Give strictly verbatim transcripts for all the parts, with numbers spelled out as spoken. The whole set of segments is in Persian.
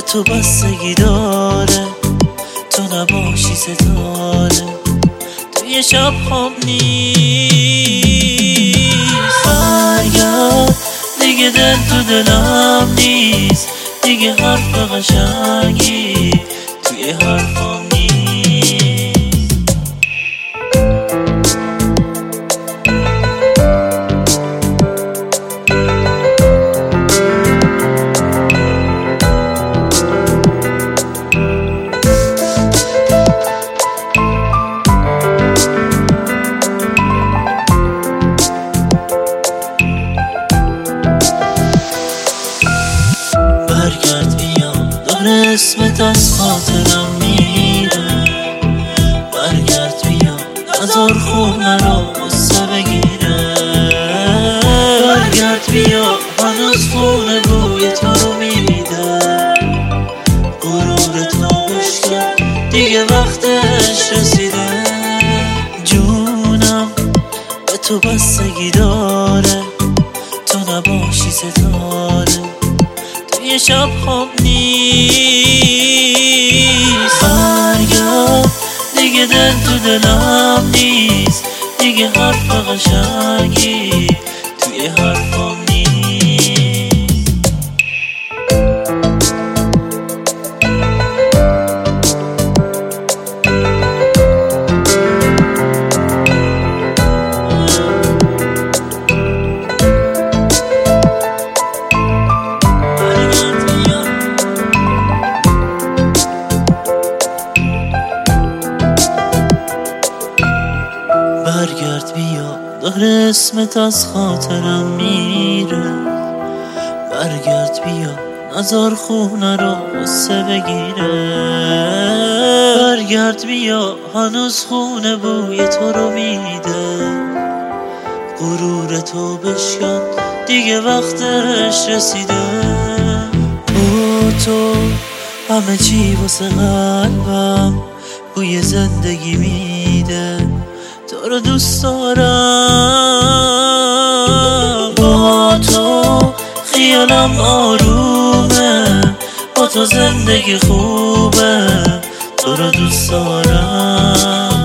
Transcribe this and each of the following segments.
تو بستگی داره، تو نباشی ستاره توی شب هم نیست. برگرد دیگه دل تو دلم نیست، دیگه حرف قشنگی توی حرفم نیست. برگرد بیا، داره اسمت از خاطرم میره. برگرد بیا، نذار خونه رو قصه بگیره. برگرد بیا، هنوز خونه بوی تو رو میده. غرور تو بشکن دیگه وقتش رسیده. جونم به تو بستگی داره، تو نباشی ستاره توی شب هم نیست. برگرد دیگه دل تو دلم نیست، دیگه حرف قشنگی توی حرفم نیست. برگرد بیا، داره اسمت از خاطرم میره. برگرد بیا، نذار خونه رو قصه بگیره. برگرد بیا، هنوز خونه بوی تو رو میده. غرور تو بشکن دیگه وقتش رسیده. با تو همه چی واسه قلبم بوی زندگی میده. تو رو دوست دارم، با تو خیالم آرومه. با تو زندگی خوبه، تو رو دوست دارم.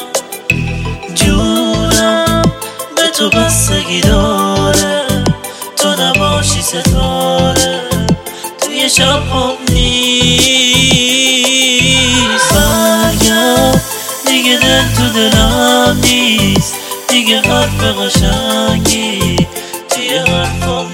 جونم به تو بستگی داره، تو نباشی ستاره توی شب هم نیست. برگرد دیگه دل تو دلم نیست، دیگه حرف قشنگی توی حرفم